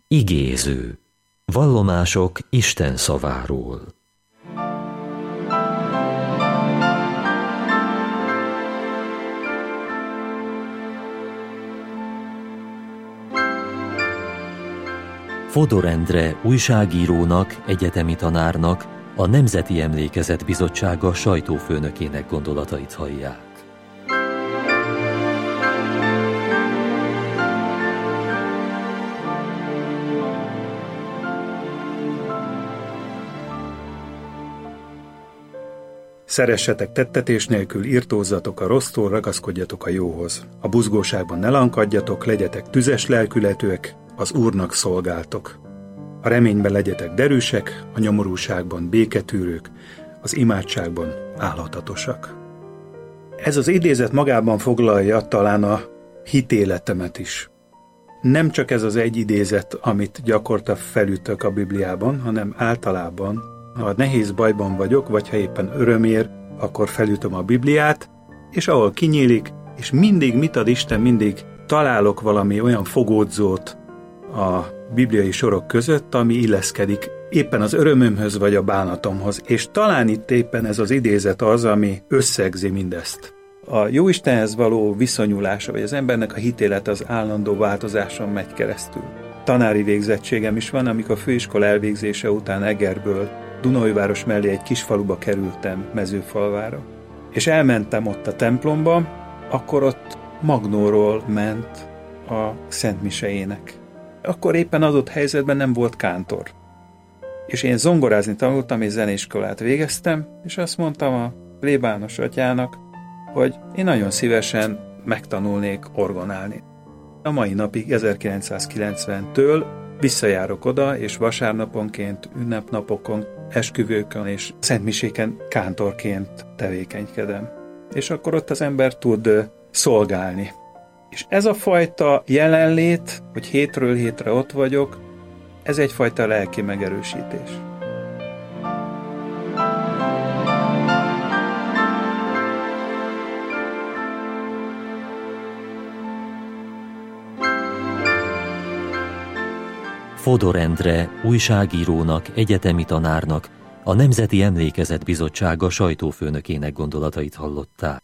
Igéző. Vallomások Isten szaváról. Fodor Endre újságírónak, egyetemi tanárnak, a Nemzeti Emlékezet Bizottsága sajtófőnökének gondolatait hallják. Szeressetek tettetés nélkül, irtózzatok a rossztól, ragaszkodjatok a jóhoz. A buzgóságban ne lankadjatok, legyetek tüzes lelkületűek, az Úrnak szolgáltok. A reményben legyetek derűsek, a nyomorúságban béketűrők, az imádságban álhatatosak. Ez az idézet magában foglalja talán a hitéletemet is. Nem csak ez az egy idézet, amit gyakorta felütök a Bibliában, hanem általában, ha nehéz bajban vagyok, vagy ha éppen öröm ér, akkor felütöm a Bibliát, és ahol kinyílik, és mindig mit ad Isten, mindig találok valami olyan fogódzót a bibliai sorok között, ami illeszkedik éppen az örömömhöz, vagy a bánatomhoz. És talán itt éppen ez az idézet az, ami összegzi mindezt. A Jóistenhez való viszonyulása, vagy az embernek a hitélete az állandó változáson megy keresztül. Tanári végzettségem is van, amikor a főiskola elvégzése után Egerből Dunaújváros mellé egy kis faluba kerültem, Mezőfalvára. És elmentem ott a templomba, akkor ott Magnóról ment a szentmise ének. Akkor éppen adott helyzetben nem volt kántor. És én zongorázni tanultam, és zeneiskolát végeztem, és azt mondtam a plébános atyának, hogy én nagyon szívesen megtanulnék orgonálni. A mai napig, 1990-től visszajárok oda, és vasárnaponként, ünnepnapokon, esküvőkön és szentmiséken kántorként tevékenykedem. És akkor ott az ember tud szolgálni. És ez a fajta jelenlét, hogy hétről hétre ott vagyok, ez egyfajta lelki megerősítés. Fodor Endre újságírónak, egyetemi tanárnak, a Nemzeti Emlékezet Bizottsága sajtófőnökének gondolatait hallották.